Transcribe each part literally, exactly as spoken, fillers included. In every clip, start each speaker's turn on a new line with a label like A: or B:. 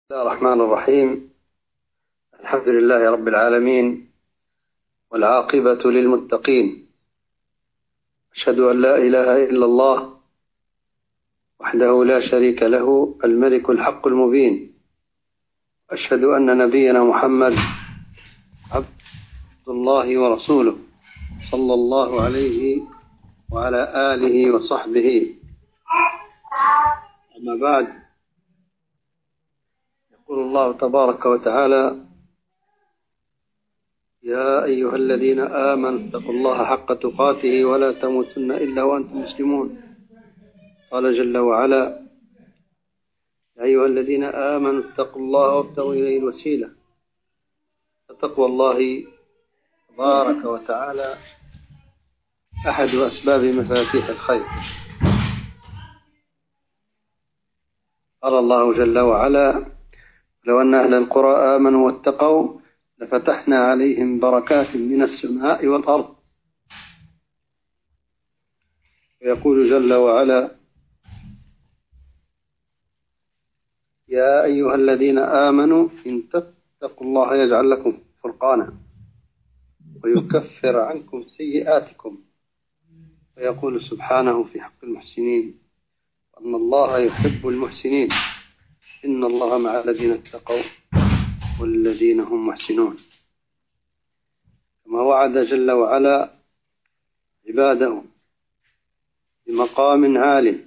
A: بسم الله الرحمن الرحيم. الحمد لله رب العالمين، والعاقبة للمتقين. أشهد أن لا إله إلا الله وحده لا شريك له، الملك الحق المبين. أشهد أن نبينا محمد عبد الله ورسوله، صلى الله عليه وعلى آله وصحبه. أما بعد، يقول الله تبارك وتعالى: يا أيها الذين آمنوا اتقوا الله حق تقاته ولا تموتن إلا وأنتم مسلمون. قال جل وعلا: يا أيها الذين آمنوا اتقوا الله وابتغوا إليه الوسيلة. فتقوى الله تبارك وتعالى أحد أسباب مفاتيح الخير. قال الله جل وعلا: لو أن أهل القرى آمنوا واتقوا لفتحنا عليهم بركات من السماء والأرض. ويقول جل وعلا: يا أيها الذين آمنوا إن تتقوا الله يجعل لكم فرقانا ويكفر عنكم سيئاتكم. ويقول سبحانه في حق المحسنين: أن الله يحب المحسنين، إن الله مع الذين اتقوا والذين هم محسنون. كما وعد جل وعلا عباده بمقام عال،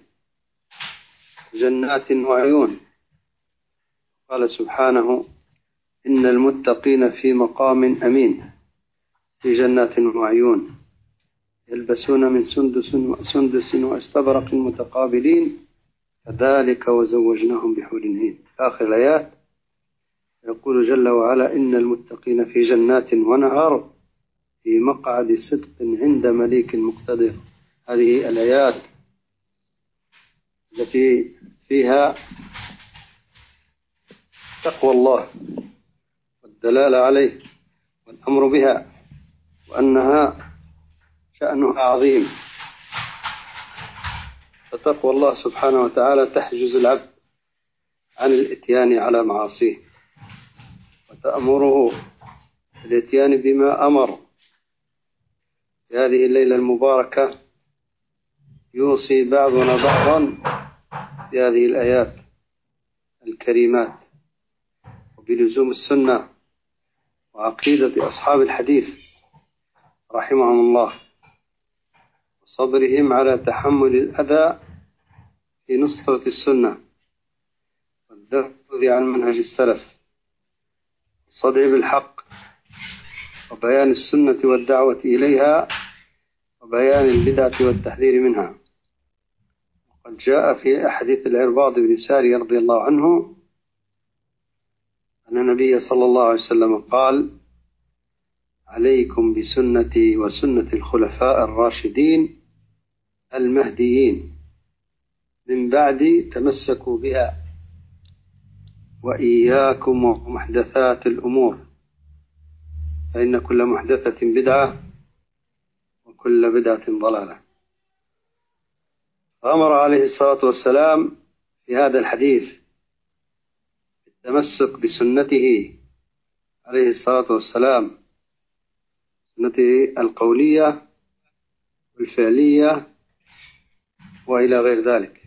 A: جنات وعيون. قال سبحانه: إن المتقين في مقام أمين في جنات وعيون يلبسون من سندس وسندس واستبرق متقابلين كذلك وزوجناهم بحور عين. آخر الآيات. يقول جل وعلا: إن المتقين في جنات ونهر في مقعد صدق عند مليك مقتدر. هذه الآيات التي فيها تقوى الله والدلالة عليه والأمر بها، وأنها شأنها عظيم. فتقوى الله سبحانه وتعالى تحجز العبد عن الإتيان على معاصيه، وتأمره بالإتيان بما أمر. في هذه الليلة المباركة يوصي بعضنا بعضا في هذه الآيات الكريمات وبلزوم السنة وعقيدة أصحاب الحديث رحمهم الله، وصبرهم على تحمل الأذى في نصرة السنة والدفع عن منهج السلف، الصدع بالحق وبيان السنة والدعوة إليها وبيان البدعة والتحذير منها. وقد جاء في أحاديث العرباض بن سارية رضي الله عنه أن النبي صلى الله عليه وسلم قال: عليكم بسنتي وسنة الخلفاء الراشدين المهديين من بعدي تمسكوا بها وإياكم ومحدثات الأمور فإن كل محدثة بدعة وكل بدعة ضلالة. فأمر عليه الصلاة والسلام في هذا الحديث التمسك بسنته عليه الصلاة والسلام، سنته القولية والفعلية وإلى غير ذلك،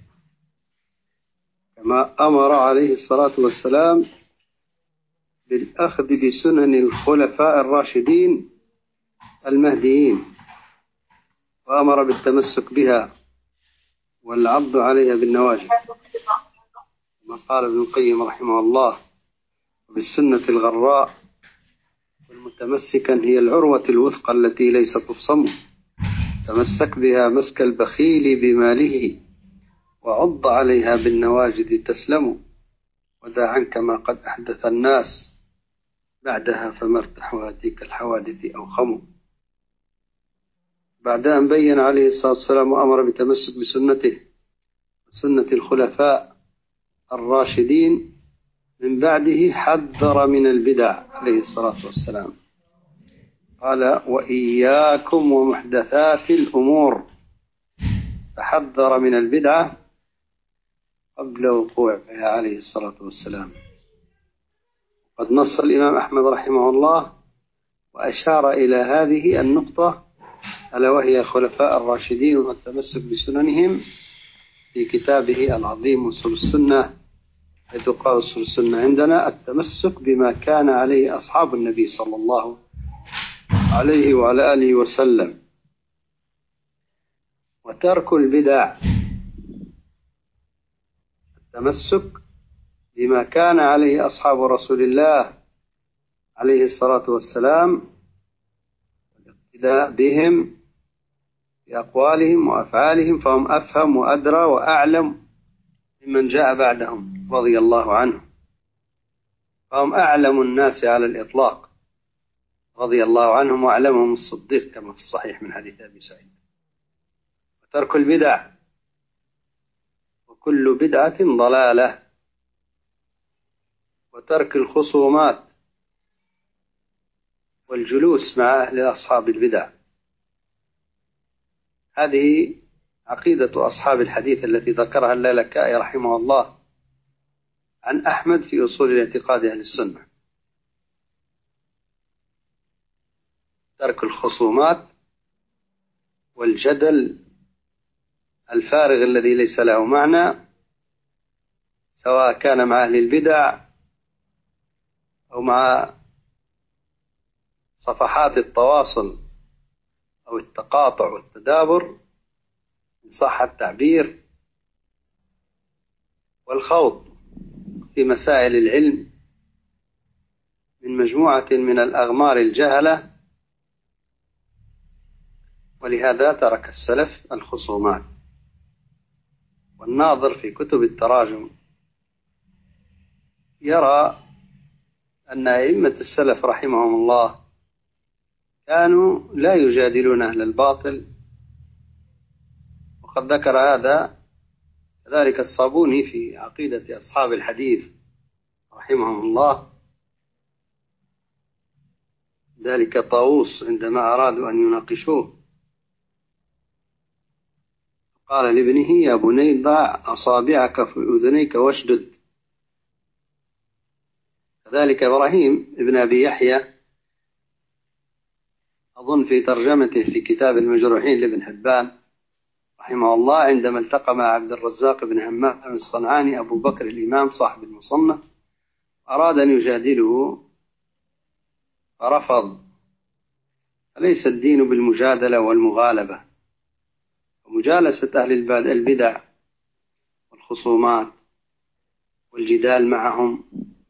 A: كما أمر عليه الصلاة والسلام بالأخذ بسنن الخلفاء الراشدين المهديين، وأمر بالتمسك بها والعض عليها بالنواجذ، كما قال ابن القيم رحمه الله: وبالسنة الغراء والمتمسكا هي العروة الوثقى التي ليس تفصم، تمسك بها مسك البخيل بماله وعض عليها بالنواجذ تسلم، ودع عنك ما قد أحدث الناس بعدها فما ارتاح هاتيك الحوادث أوخم. بعد أن بين عليه الصلاة والسلام وأمر بتمسك بسنته وسنة الخلفاء الراشدين من بعده حذر من البدع عليه الصلاة والسلام. قال: وإياكم ومحدثات الأمور. فحذر من البدعة قبل وقوعها عليه الصلاة والسلام. قد نص الإمام أحمد رحمه الله وأشار إلى هذه النقطة ألا وهي خلفاء الراشدين والتمسك بسننهم في كتابه العظيم أصول السنة، حيث قال أصول السنة عندنا التمسك بما كان عليه أصحاب النبي صلى الله عليه وعلى آله وسلم، وترك البدع. التمسك بما كان عليه أصحاب رسول الله عليه الصلاة والسلام، والاقتداء بهم في أقوالهم وأفعالهم، فهم أفهم وأدرى وأعلم ممن جاء بعدهم رضي الله عنهم، فهم أعلم الناس على الإطلاق رضي الله عنهم، وأعلمهم الصديق كما في الصحيح من حديث أبي سعيد. وترك البدع، وكل بدعة ضلالة، وترك الخصومات والجلوس مع أهل أصحاب البدع. هذه عقيدة أصحاب الحديث التي ذكرها اللالكائي رحمه الله عن أحمد في أصول الاعتقاد أهل السنة. ترك الخصومات والجدل الفارغ الذي ليس له معنى، سواء كان مع أهل البدع أو مع صفحات التواصل أو التقاطع والتدابر إن صح التعبير، والخوض في مسائل العلم من مجموعة من الأغمار الجهلة. ولهذا ترك السلف الخصومات. والناظر في كتب التراجم يرى أن أئمة السلف رحمهم الله كانوا لا يجادلون أهل الباطل، وقد ذكر هذا كذلك الصابوني في عقيدة أصحاب الحديث رحمهم الله. ذلك طاووس عندما أرادوا أن يناقشوه قال لابنه يا بني ضع أصابعك في أذنيك واشدد. كذلك إبراهيم ابن أبي يحيى أظن في ترجمته في كتاب المجروحين لابن حبان رحمه الله، عندما التقى مع عبد الرزاق بن همام الصنعاني أبو بكر الإمام صاحب المصنف، أراد أن يجادله فرفض. أليس الدين بالمجادلة والمغالبة ومجالسة أهل البدع والخصومات والجدال معهم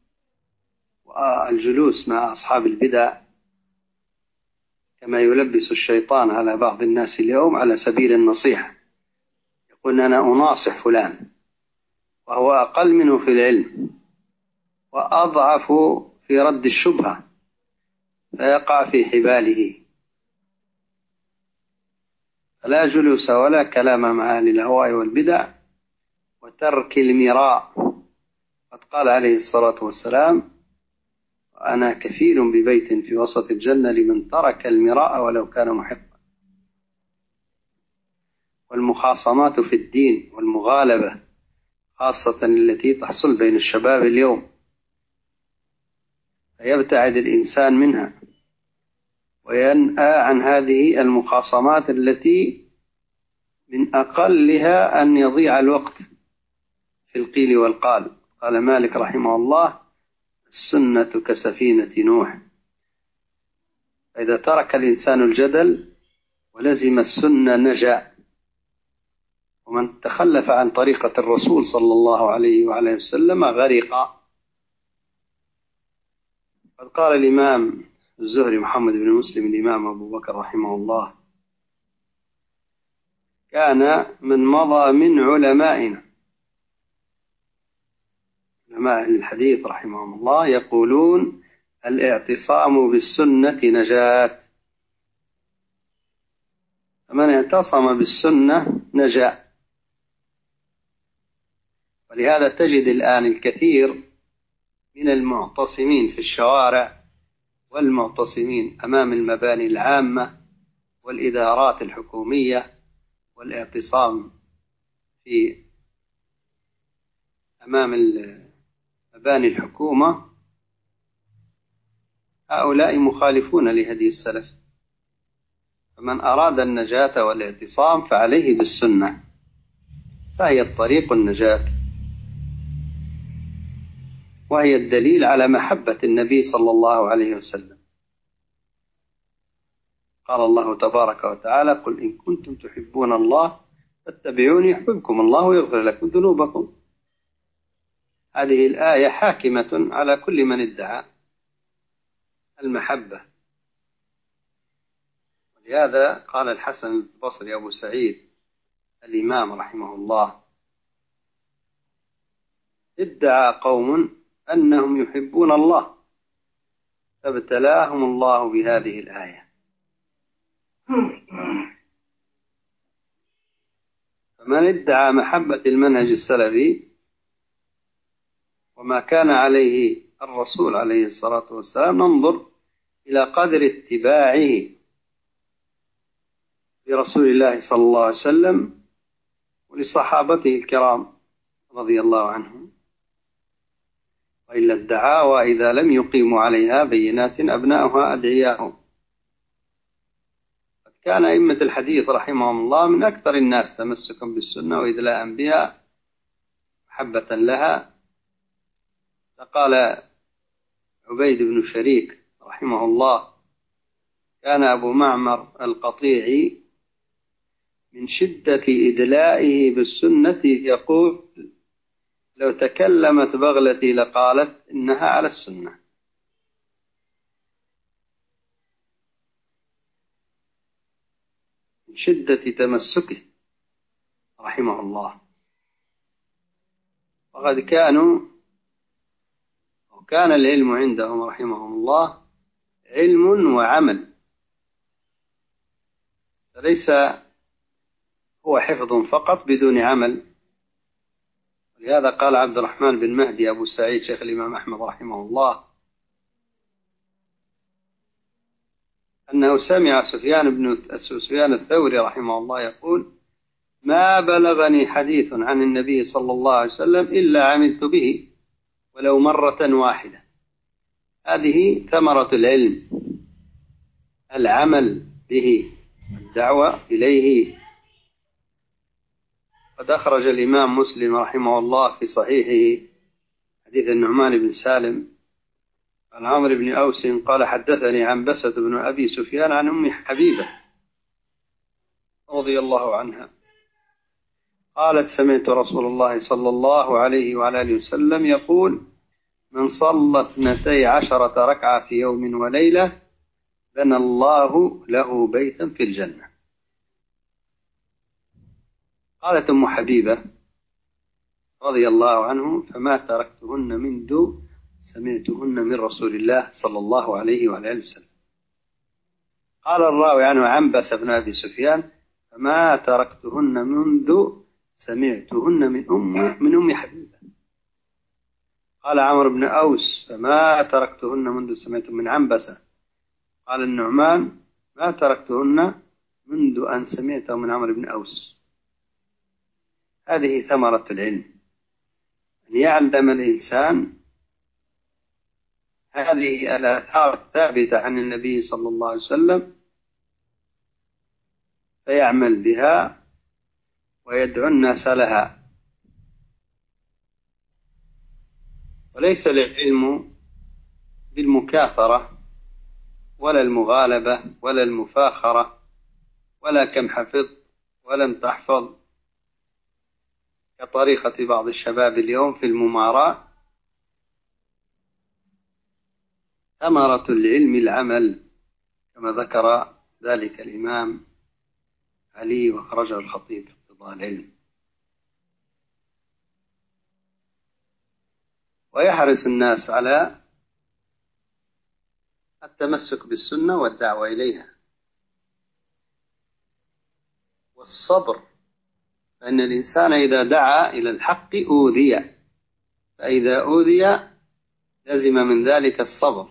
A: والجلوس مع أصحاب البدع كما يلبس الشيطان على بعض الناس اليوم على سبيل النصيحة، يقول أنا أناصح فلان وهو أقل منه في العلم وأضعف في رد الشبهة فيقع في حباله. فلا جلوس ولا كلام مع أهل الهواء والبدع، وترك المراء. قد قال عليه الصلاة والسلام أنا كفيل ببيت في وسط الجنة لمن ترك المراء ولو كان محقا. والمخاصمات في الدين والمغالبة خاصة التي تحصل بين الشباب اليوم، فيبتعد الإنسان منها وينأى عن هذه المخاصمات التي من أقلها أن يضيع الوقت في القيل والقال. قال مالك رحمه الله السنة كسفينة نوح، فإذا ترك الإنسان الجدل ولزم السنة نجا، ومن تخلف عن طريقة الرسول صلى الله عليه وعلى وسلم غرق. قد قال الإمام الزهري محمد بن مسلم الإمام أبو بكر رحمه الله كان من مضى من علمائنا علماء الحديث رحمهم الله يقولون الاعتصام بالسنة نجاة، فمن اعتصم بالسنة نجا. ولهذا تجد الآن الكثير من المعتصمين في الشوارع والمعتصمين أمام المباني العامة والإدارات الحكومية، والاعتصام في أمام مباني الحكومة هؤلاء مخالفون لهدي السلف. فمن أراد النجاة والاعتصام فعليه بالسنة، فهي الطريق النجاة، وهي الدليل على محبة النبي صلى الله عليه وسلم. قال الله تبارك وتعالى: قل إن كنتم تحبون الله فاتبعوني يحببكم الله ويغفر لكم ذنوبكم. هذه الآية حاكمة على كل من ادعى المحبة. ولهذا قال الحسن البصري أبو سعيد الإمام رحمه الله: ادعى قوم أنهم يحبون الله فابتلاهم الله بهذه الآية. فمن ادعى محبة المنهج السلفي وما كان عليه الرسول عليه الصلاة والسلام ننظر إلى قدر اتباعه لرسول الله صلى الله عليه وسلم ولصحابته الكرام رضي الله عنهم. وإلا الدعاوى إذا لم يقيموا عليها بينات أبناؤها أدعياء. قد كان أئمة الحديث رحمهم الله من أكثر الناس تمسكا بالسنة وإدلاء بها محبة لها. فقال عبيد بن شريك رحمه الله: كان أبو معمر القطيعي من شدة إدلائه بالسنة يقول: لو تكلمت بغلتي لقالت إنها على السنة. من شدة تمسكه رحمه الله. وقد كانوا وكان العلم عندهم رحمهم الله علم وعمل، فليس هو حفظ فقط بدون عمل. ولهذا قال عبد الرحمن بن مهدي أبو سعيد شيخ الإمام أحمد رحمه الله أنه سمع سفيان بن سفيان الثوري رحمه الله يقول: ما بلغني حديث عن النبي صلى الله عليه وسلم إلا عملت به ولو مرة واحدة. هذه ثمرة العلم، العمل به، الدعوة إليه. قد أخرج الإمام مسلم رحمه الله في صحيحه حديث النعمان بن سالم عن عمرو بن أوس قال: حدثني عنبسة بن أبي سفيان عن أم حبيبة رضي الله عنها قالت: سمعت رسول الله صلى الله عليه وعلى آله وسلم يقول: من صلى اثنتي عشرة ركعة في يوم وليلة بنى الله له بيتا في الجنة. قالت أم حبيبة رضي الله عنه: فما تركتهن منذ سمعتهن من رسول الله صلى الله عليه وعلى آله وسلم. قال الراوي عنه عنبس بن أبي سفيان: فما تركتهن منذ سمعتهن من أم من أم حبيبة. قال عمرو بن أوس: فما تركتهن منذ سمعت من عنبسة. قال النعمان: ما تركتهن منذ أن سمعت من عمرو بن أوس. هذه ثمرة العلم، أن يعلم الإنسان هذه الآثار الثابتة عن النبي صلى الله عليه وسلم فيعمل بها ويدعو الناس لها. وليس العلم بالمكاثرة ولا المغالبة ولا المفاخرة ولا كم حفظت ولم تحفظ كطريقة بعض الشباب اليوم في المماراة. ثمرة العلم العمل، كما ذكر ذلك الإمام علي وخرجه الخطيب في اقتضاء العلم. ويحرص الناس على التمسك بالسنة والدعوة إليها والصبر، فإن الإنسان إذا دعا إلى الحق أوذي، فإذا أوذي لزم من ذلك الصبر.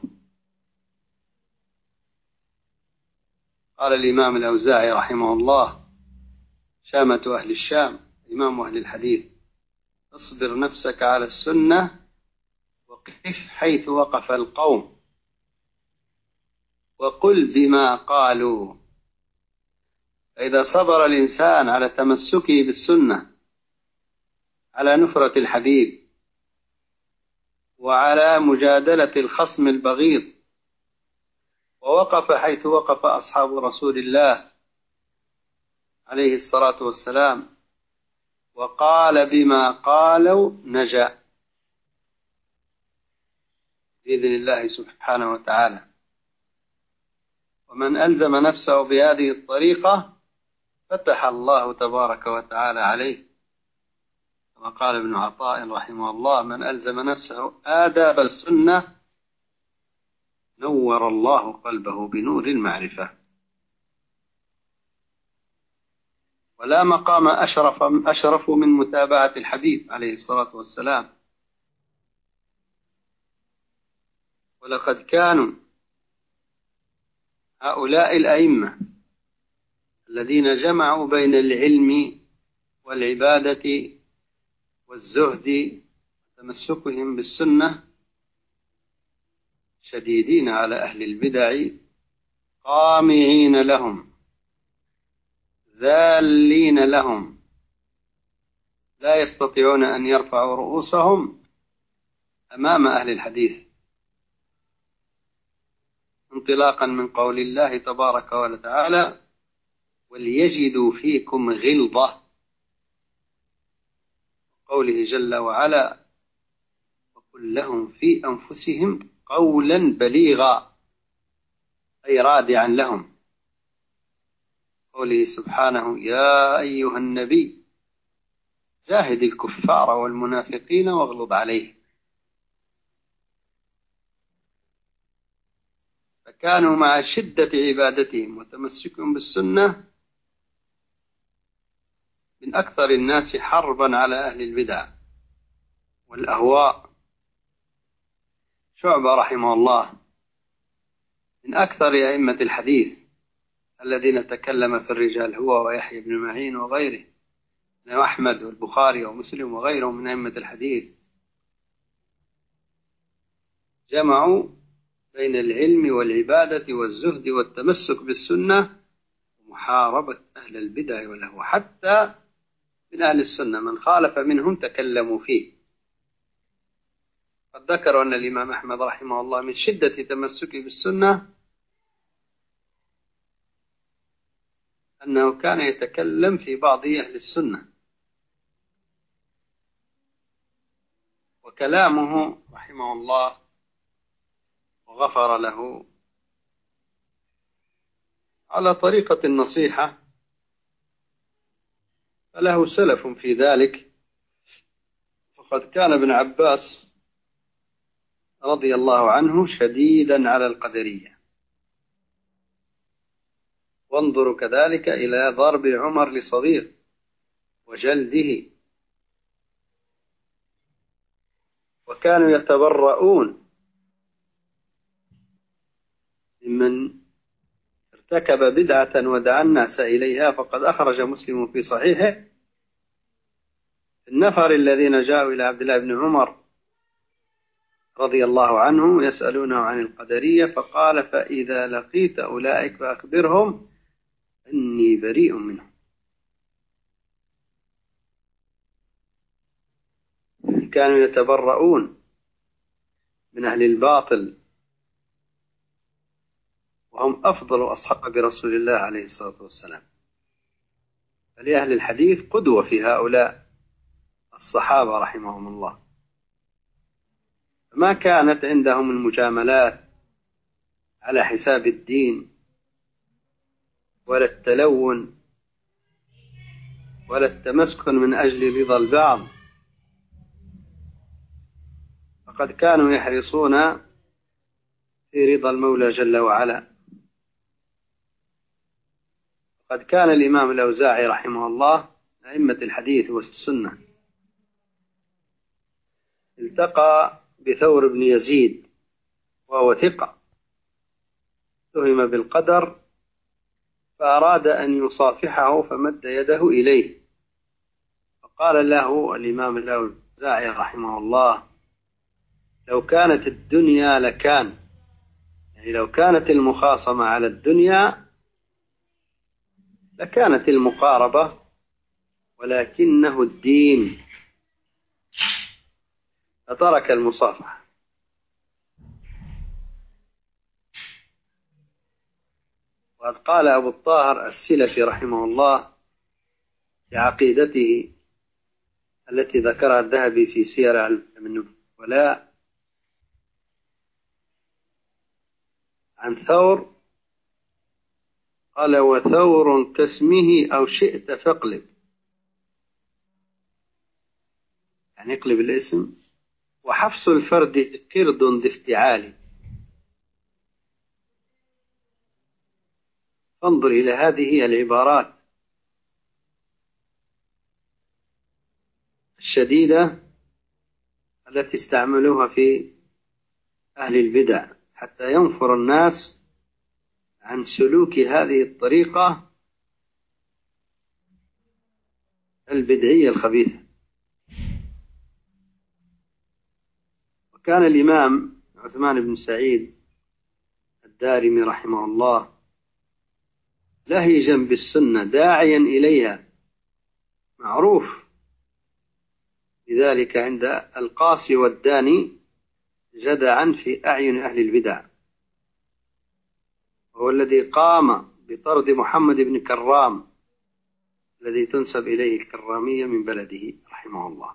A: قال الإمام الأوزاعي رحمه الله شامة أهل الشام إمام أهل الحديث: اصبر نفسك على السنة وقف حيث وقف القوم، وقل بما قالوا. فإذا صبر الإنسان على تمسكه بالسنة، على نفرة الحبيب، وعلى مجادلة الخصم البغيض، ووقف حيث وقف أصحاب رسول الله عليه الصلاة والسلام وقال بما قالوا، نجا بإذن الله سبحانه وتعالى. ومن ألزم نفسه بهذه الطريقة فتح الله تبارك وتعالى عليه، كما قال ابن عطاء رحمه الله: من ألزم نفسه آداب السنة نور الله قلبه بنور المعرفة. ولا مقام أشرف, أشرف من متابعة الحبيب عليه الصلاة والسلام. ولقد كانوا هؤلاء الأئمة الذين جمعوا بين العلم والعبادة والزهد وتمسكهم بالسنة شديدين على أهل البدع، قامعين لهم، ذالين لهم، لا يستطيعون أن يرفعوا رؤوسهم أمام أهل الحديث، انطلاقا من قول الله تبارك وتعالى: وليجدوا فيكم غلظة، قوله جل وعلا: وقل لهم في أنفسهم قولا بليغا، أي رادعا لهم. قوله سبحانه: يا أيها النبي جاهد الكفار والمنافقين واغلظ عليهم. فكانوا مع شدة عبادتهم وتمسكهم بالسنة من أكثر الناس حربا على أهل البدع والأهواء. شعبة رحمه الله من أكثر أئمة الحديث الذين تكلم في الرجال، هو ويحيى بن معين وغيره، وأحمد والبخاري ومسلم وغيرهم من أئمة الحديث، جمعوا بين العلم والعبادة والزهد والتمسك بالسنة ومحاربة أهل البدع والأهواء. حتى من أهل السنة من خالف منهم تكلموا فيه. قد ذكروا أن الإمام أحمد رحمه الله من شدة تمسكه بالسنة أنه كان يتكلم في بعض أهل السنة، وكلامه رحمه الله وغفر له على طريقة النصيحة، فله سلف في ذلك. فقد كان ابن عباس رضي الله عنه شديدا على القدرية، وانظروا كذلك إلى ضرب عمر لصغير وجلده. وكانوا يتبرؤون ممن ارتكب بدعة ودعا الناس إليها. فقد أخرج مسلم في صحيحه النفر الذين جاءوا إلى عبد الله بن عمر رضي الله عنه يسألونه عن القدرية، فقال: فإذا لقيت أولئك فأخبرهم أني بريء منهم. كانوا يتبرؤون من أهل الباطل، وهم أفضل أصحاب رسول الله عليه الصلاة والسلام. فلأهل الحديث قدوة في هؤلاء الصحابة رحمهم الله. ما كانت عندهم المجاملات على حساب الدين، ولا التلون، ولا التمسكن من أجل رضا البعض. فقد كانوا يحرصون في رضا المولى جل وعلا. قد كان الإمام الأوزاعي رحمه الله أئمة الحديث والسنة التقى بثور بن يزيد وهو ثقة، اتهم بالقدر، فأراد أن يصافحه فمد يده إليه، فقال له الإمام الأوزاعي رحمه الله: لو كانت الدنيا لكان، يعني لو كانت المخاصمة على الدنيا لكانت المقاربة، ولكنه الدين فترك المصافحة. وقد قال أبو الطاهر السلفي رحمه الله في عقيدته التي ذكرها الذهبي في سير أعلام النبلاء عن ثور، قال: وثور كاسمه أو شئت فاقلب، يعني اقلب الاسم. وحفص الفرد قرد بافتعال. فانظر إلى هذه العبارات الشديدة التي استعملوها في أهل البدع حتى ينفر الناس عن سلوك هذه الطريقة البدعية الخبيثة. وكان الإمام عثمان بن سعيد الدارمي رحمه الله لهجا بالسنة داعيا إليها، معروف لذلك عند القاصي والداني جدعا في أعين أهل البدع، وهو الذي قام بطرد محمد بن كرام الذي تنسب إليه الكرامية من بلده رحمه الله.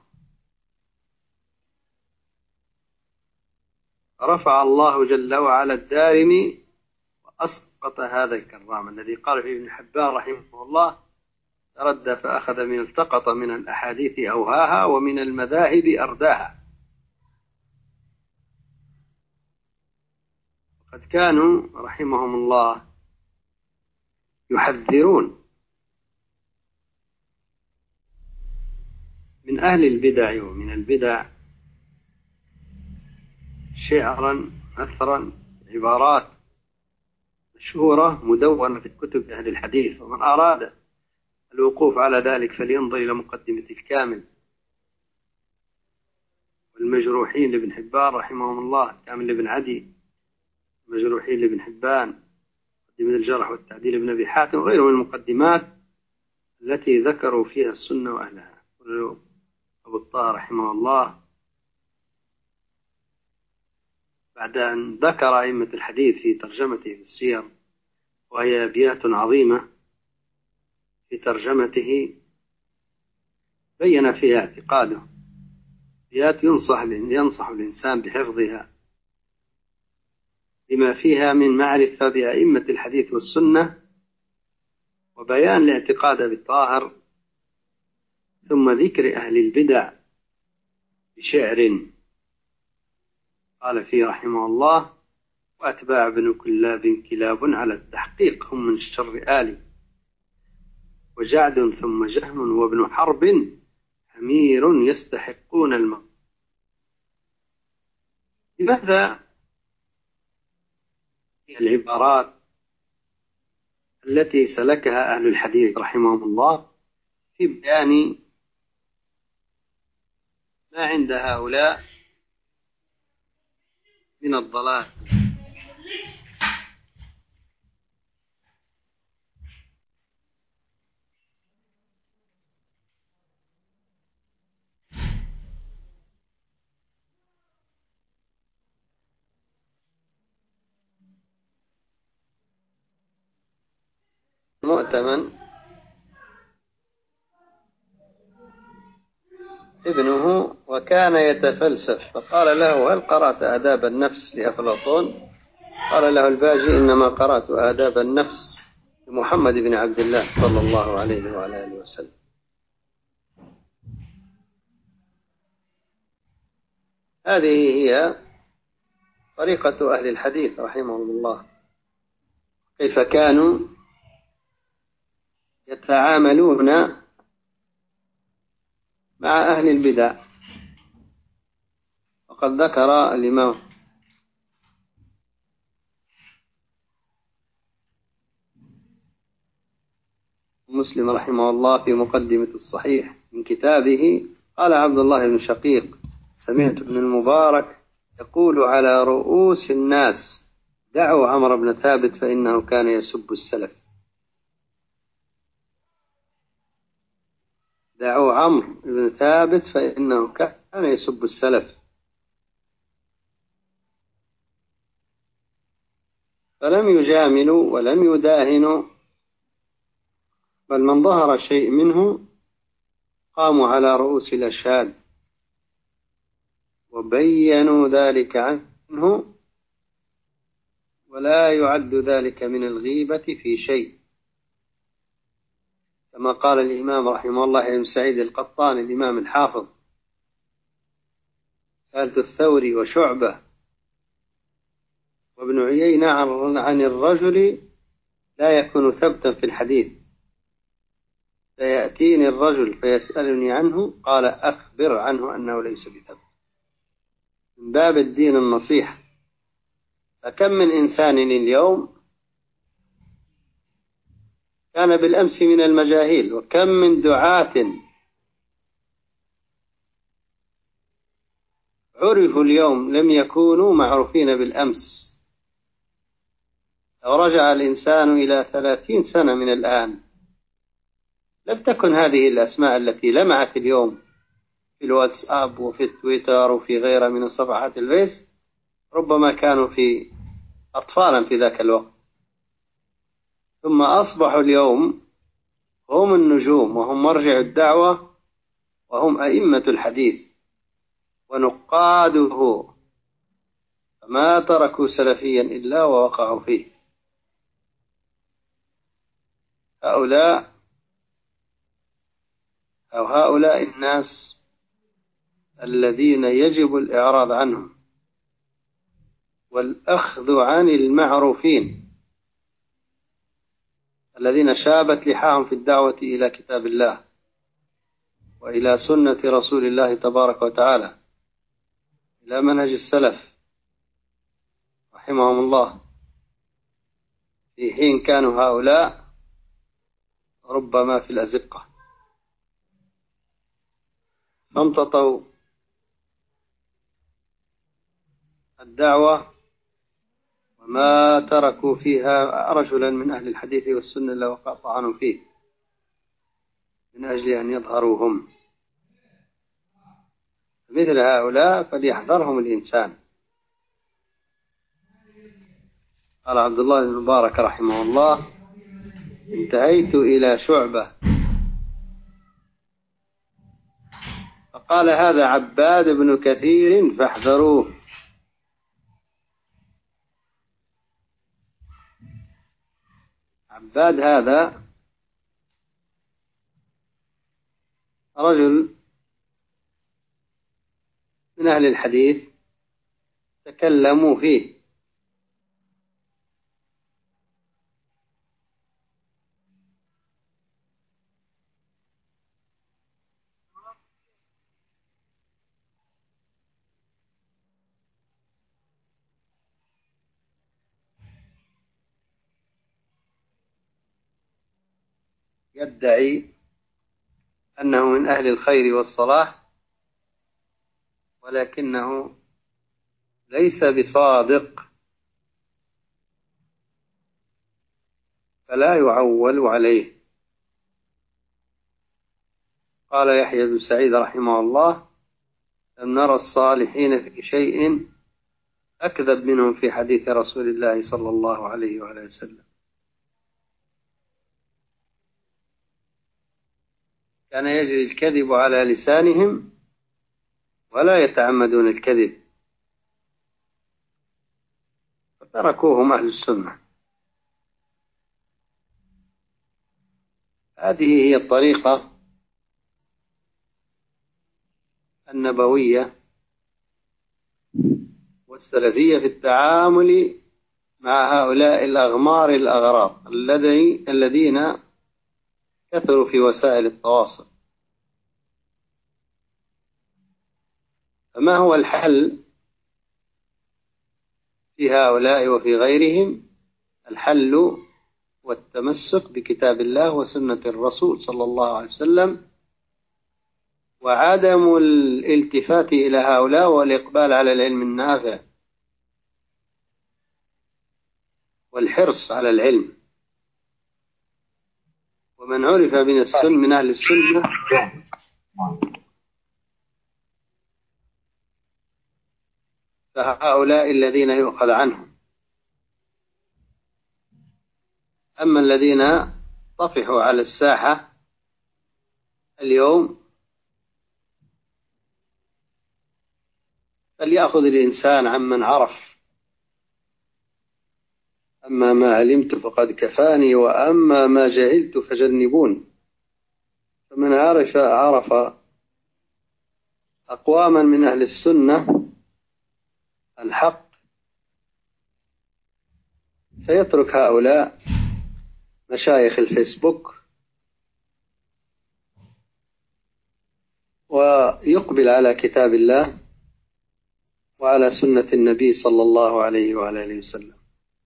A: رفع الله جل وعلا الدارمي وأسقط هذا الكرام الذي قال فيه ابن حبان رحمه الله: تردى فأخذ من التقط من الأحاديث أوهاها ومن المذاهب أرداها. قد كانوا رحمهم الله يحذرون من أهل البدع ومن البدع شعرا أثرا، عبارات مشهورة مدونة في كتب أهل الحديث. ومن أراد الوقوف على ذلك فلينظر إلى مقدمة الكامل والمجروحين لابن حبان رحمهم الله، كامل لابن عدي، مجروحين لابن حبان، مقدمة الجرح والتعديل لابن أبي حاتم، وغيره من المقدمات التي ذكروا فيها السنة وأهلها. أبو الطاهر رحمه الله بعد أن ذكر أئمة الحديث في ترجمته في السير، وهي أبيات عظيمة في ترجمته بين فيها اعتقاده، أبيات ينصح ينصح الإنسان بحفظها لما فيها من معرفة بأئمة الحديث والسنة وبيان الاعتقاد بالطاهر، ثم ذكر أهل البدع بشعر قال فيه رحمه الله: وأتباع ابن كلاب كلاب على التحقيق هم من شر آل، وجعد ثم جهم وابن حرب أمير يستحقون الموت. لماذا العبارات التي سلكها أهل الحديث رحمهم الله في بيان ما عند هؤلاء من الضلال؟ مؤتمن ابنه وكان يتفلسف، فقال له: هل قرأت آداب النفس لأفلاطون؟ قال له الباجي: إنما قرأت آداب النفس لمحمد بن عبد الله صلى الله عليه وعلى آله وسلم. هذه هي طريقة أهل الحديث رحمهم الله، كيف كانوا يتعاملون مع أهل البدع. وقد ذكر الإمام مسلم رحمه الله في مقدمة الصحيح من كتابه، قال عبد الله بن شقيق: سمعت ابن المبارك يقول على رؤوس الناس دعوا عمرو بن ثابت فإنه كان يسب السلف. دعوا عمرو بن ثابت فإنه كان يسب السلف، فلم يجاملوا ولم يداهنوا، بل من ظهر شيء منه قاموا على رؤوس الأشهاد وبينوا ذلك عنه، ولا يعد ذلك من الغيبة في شيء، كما قال الإمام رحمه الله ابن سعيد القطان الإمام الحافظ: سألت الثوري وشعبة وابن عيينة عن الرجل لا يكون ثبتا في الحديث، فيأتيني الرجل فيسألني عنه قال أخبر عنه أنه ليس بثبت، من باب الدين النصيحة. فكم من إنسان اليوم كان بالأمس من المجاهيل، وكم من دعاة عرفوا اليوم لم يكونوا معروفين بالأمس. لو رجع الإنسان إلى ثلاثين سنة من الآن لم تكن هذه الأسماء التي لمعت اليوم في الواتساب وفي التويتر وفي غيرها من صفحات الفيس، ربما كانوا في أطفالا في ذاك الوقت، ثم أصبحوا اليوم هم النجوم وهم مرجع الدعوة وهم أئمة الحديث ونقاده، فما تركوا سلفيا إلا ووقعوا فيه. هؤلاء أو هؤلاء الناس الذين يجب الإعراض عنهم والأخذ عن المعروفين، الذين شابت لحاهم في الدعوة إلى كتاب الله وإلى سنة رسول الله تبارك وتعالى، إلى منهج السلف رحمهم الله، في حين كانوا هؤلاء ربما في الأزقة، فامتطوا الدعوة وما تركوا فيها رجلا من أهل الحديث والسنة إلا وقطعنوا فيه من أجل أن يظهروا هم. مثل هؤلاء فليحذرهم الإنسان. قال عبد الله بن مبارك رحمه الله: انتهيت إلى شعبة فقال هذا عباد بن كثير فاحذروه. عباد هذا رجل من أهل الحديث تكلموا فيه، يدعي أنه من أهل الخير والصلاح، ولكنه ليس بصادق، فلا يعول عليه. قال يحيى بن سعيد رحمه الله: لم نرى الصالحين في شيء أكذب منهم في حديث رسول الله صلى الله عليه وعلى وسلم. كان يجري الكذب على لسانهم ولا يتعمدون الكذب، فتركوهم أهل السنة. هذه هي الطريقة النبوية والسلفية في التعامل مع هؤلاء الأغمار الأغراب الذين كثروا في وسائل التواصل. فما هو الحل في هؤلاء وفي غيرهم؟ الحل والتمسك بكتاب الله وسنة الرسول صلى الله عليه وسلم، وعدم الالتفات إلى هؤلاء والإقبال على العلم النافع. والحرص على العلم. ومن عرف من السن من أهل السنة فهؤلاء الذين يؤخذ عنهم. أما الذين طفحوا على الساحة اليوم فليأخذ الإنسان عمن عرف. أما ما علمت فقد كفاني، وأما ما جهلت فجنبون. فمن عرف عرف أقواما من أهل السنة الحق فيترك هؤلاء مشايخ الفيسبوك ويقبل على كتاب الله وعلى سنة النبي صلى الله عليه وعلى آله وسلم.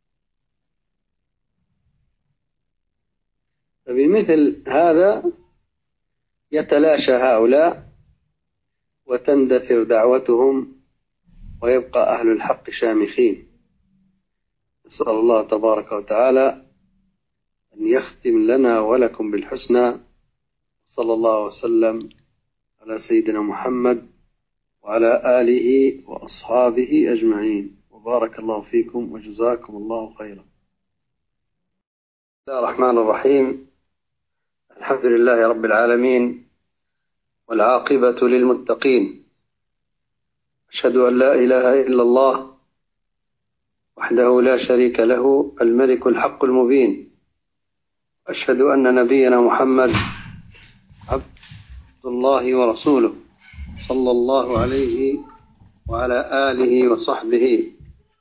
A: فبمثل هذا يتلاشى هؤلاء وتندثر دعوتهم ويبقى أهل الحق شامخين. نسأل الله تبارك وتعالى أن يختم لنا ولكم بالحسنى. صلى الله وسلم على سيدنا محمد وعلى آله وأصحابه أجمعين، وبارك الله فيكم وجزاكم الله خيرا. بسم الله الرحمن الرحيم. الحمد لله رب العالمين، والعاقبة للمتقين. أشهد أن لا إله إلا الله وحده لا شريك له الملك الحق المبين. أشهد أن نبينا محمد عبد الله ورسوله صلى الله عليه وعلى آله وصحبه.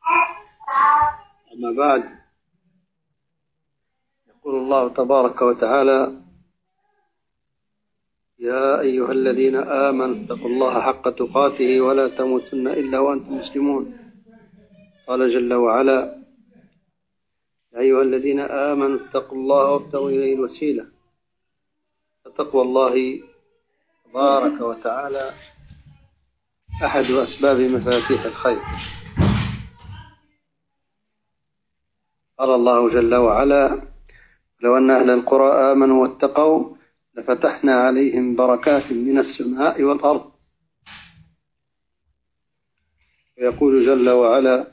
A: أما بعد، يقول الله تبارك وتعالى: يا أيها الذين آمنوا اتقوا الله حق تقاته ولا تموتن إلا وأنتم مسلمون. قال جل وعلا: يا أيها الذين آمنوا اتقوا الله وابتغوا إليه الوسيلة. فتقوى الله تبارك وتعالى أحد أسباب مفاتيح الخير. قال الله جل وعلا: لو أن أهل القرى آمنوا واتقوا لفتحنا عليهم بركات من السماء والأرض. ويقول جل وعلا: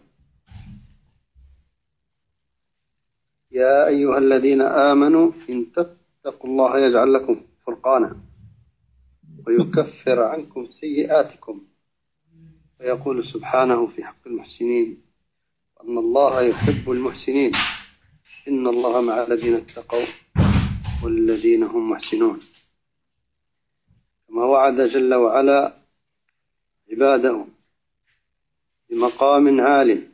A: يا أيها الذين آمنوا إن تتقوا الله يجعل لكم فرقانا ويكفر عنكم سيئاتكم. ويقول سبحانه في حق المحسنين: أن الله يحب المحسنين إن الله مع الذين اتقوا والذين هم محسنون. كما وعد جل وعلا عباده بمقام عال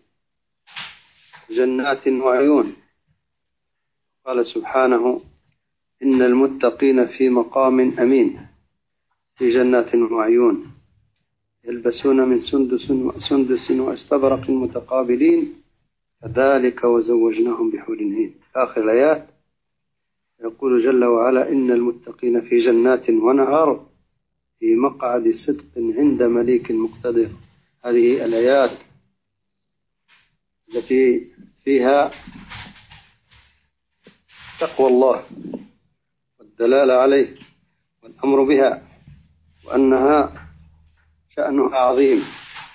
A: جنات وعيون. قال سبحانه: إن المتقين في مقام أمين في جنات وعيون يلبسون من سندس وسندس واستبرق متقابلين كذلك وزوجناهم بحور عين. آخر الآيات. يقول جل وعلا: إن المتقين في جنات ونهر في مقعد صدق عند مليك مقتدر. هذه الآيات التي فيها تقوى الله والدلالة عليه والأمر بها، وأنها شأنها عظيم.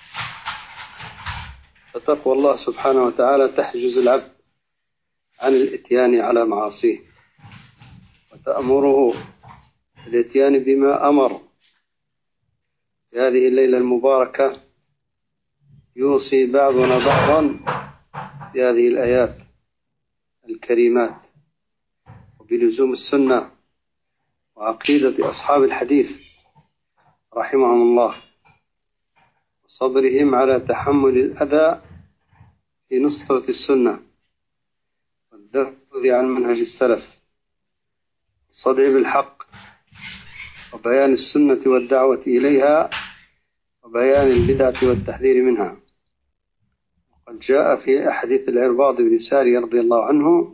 A: فتقوى الله سبحانه وتعالى تحجز العبد عن الإتيان على معاصيه، وتأمره الإتيان بما أمر. في هذه الليلة المباركة يوصي بعضنا بعضا في هذه الآيات الكريمات وبلزوم السنة وعقيدة أصحاب الحديث رحمهم الله، وصبرهم على تحمل الأذى في نصرة السنة والدفع عن منهج السلف، الصدع بالحق وبيان السنة والدعوة إليها وبيان البدعة والتحذير منها. وقد جاء في أحاديث العرباض بن ساري رضي الله عنه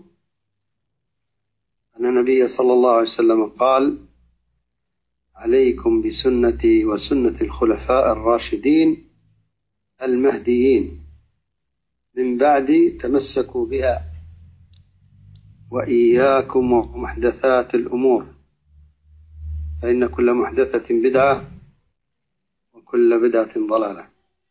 A: أن النبي صلى الله عليه وسلم قال: عليكم بسنتي وسنة الخلفاء الراشدين المهديين من بعدي تمسكوا بها وإياكم ومحدثات الأمور، فإن كل محدثة بدعة وكل بدعة ضلالة.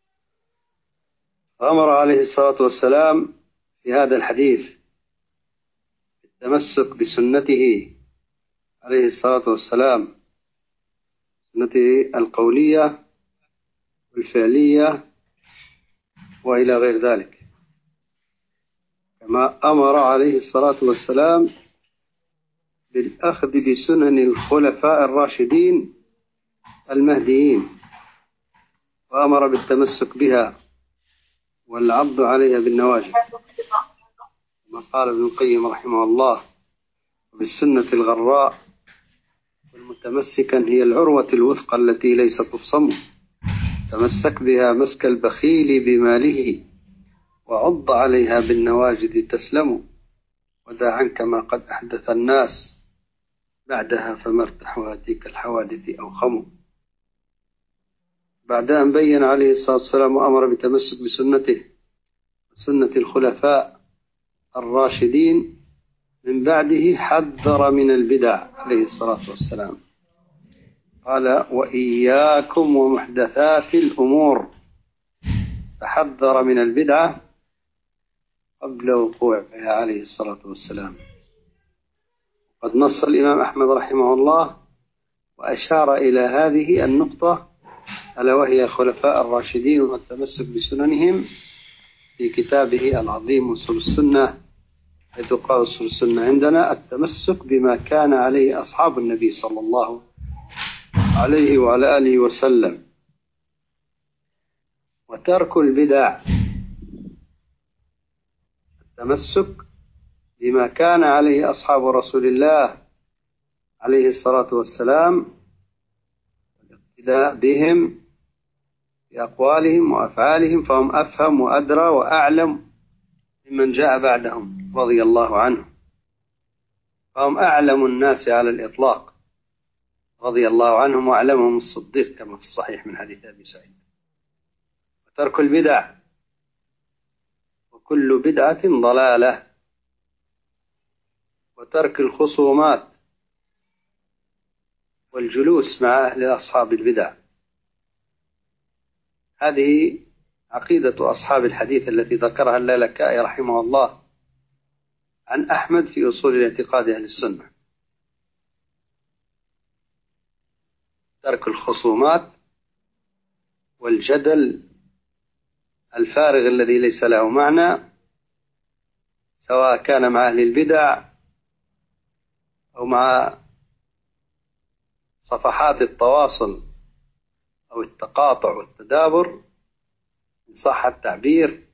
A: فأمر عليه الصلاة والسلام في هذا الحديث بالتمسك بسنته عليه الصلاة والسلام، سنته القولية والفعلية وإلى غير ذلك، كما أمر عليه الصلاة والسلام بالأخذ بسنن الخلفاء الراشدين المهديين، وأمر بالتمسك بها والعض عليها بالنواجذ، كما قال ابن القيم رحمه الله: بالسنة الغراء والمتمسكا هي العروة الوثقى التي ليس تفصم، تمسك بها مسك البخيل بماله، وعض عليها بالنواجذ تسلم، ودع عنك ما قد أحدث الناس بعدها فما ارتحوا تلك الحوادث أو خموا. بعد أن بين عليه الصلاة والسلام وأمر بتمسك بسنته وسنة الخلفاء الراشدين من بعده، حذر من البدع عليه الصلاة والسلام، قال: وإياكم ومحدثات الأمور، فحذر من البدعة قبل وقوعها عليه الصلاة والسلام. قد نص الإمام أحمد رحمه الله وأشار إلى هذه النقطة، ألا وهي خلفاء الراشدين والتمسك بسننهم، في كتابه العظيم أصول السنة، حيث قال: أصول السنة عندنا التمسك بما كان عليه أصحاب النبي صلى الله عليه وعلى آله وسلم، وترك البدع. التمسك بما كان عليه أصحاب رسول الله عليه الصلاة والسلام، والاقتداء بهم في أقوالهم وأفعالهم، فهم أفهم وأدرى وأعلم ممن جاء بعدهم رضي الله عنهم، فهم أعلم الناس على الإطلاق رضي الله عنهم، وأعلمهم الصديق كما في الصحيح من حديث أبي سعيد. وترك البدع، وكل بدعة ضلالة، وترك الخصومات والجلوس مع أهل أصحاب البدع. هذه عقيدة أصحاب الحديث التي ذكرها اللالكائي رحمه الله عن أحمد في أصول الاعتقاد أهل السنة: ترك الخصومات والجدل الفارغ الذي ليس له معنى، سواء كان مع أهل البدع أو مع صفحات التواصل أو التقاطع والتدابر إن صح التعبير،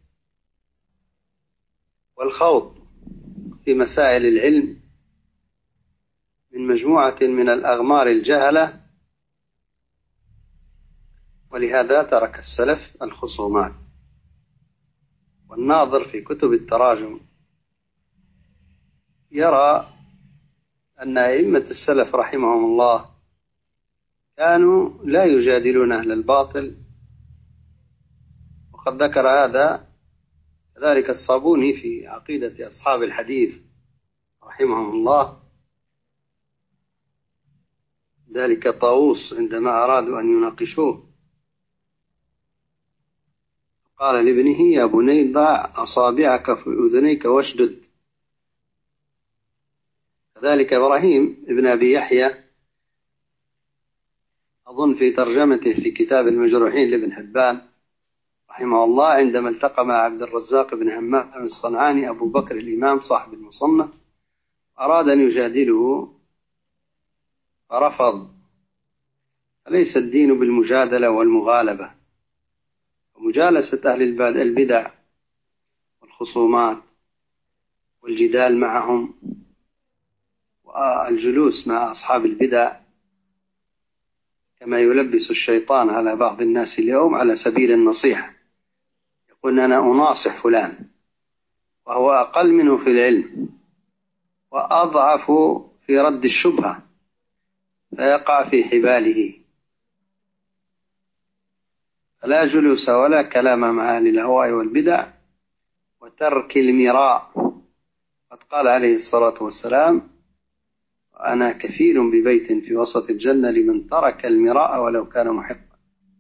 A: والخوض في مسائل العلم من مجموعة من الأغمار الجهلة. ولهذا ترك السلف الخصومات. والناظر في كتب التراجم يرى أن أئمة السلف رحمهم الله كانوا لا يجادلون أهل الباطل، وقد ذكر هذا كذلك الصابوني في عقيدة أصحاب الحديث رحمهم الله، ذلك طاووس عندما أرادوا أن يناقشوه قال لابنه: يا بني ضع أصابعك في أذنيك واشدد. كذلك إبراهيم ابن أبي يحيى أظن في ترجمته في كتاب المجروحين لابن حبان رحمه الله، عندما التقى مع عبد الرزاق بن همام الصنعاني أبو بكر الإمام صاحب المصنف، أراد أن يجادله فرفض. أليس الدين بالمجادلة والمغالبة ومجالسة أهل البدع والخصومات والجدال معهم والجلوس مع أصحاب البدع، كما يلبس الشيطان على بعض الناس اليوم على سبيل النصيحة، يقول: أنا أناصح فلان وهو أقل منه في العلم وأضعف في رد الشبهة، فيقع في حباله. فلا جلوس ولا كلام مع أهل الهواء والبدع، وترك المراء قد قال عليه الصلاة والسلام: أنا كفيل ببيت في وسط الجنة لمن ترك المراء ولو كان محقا.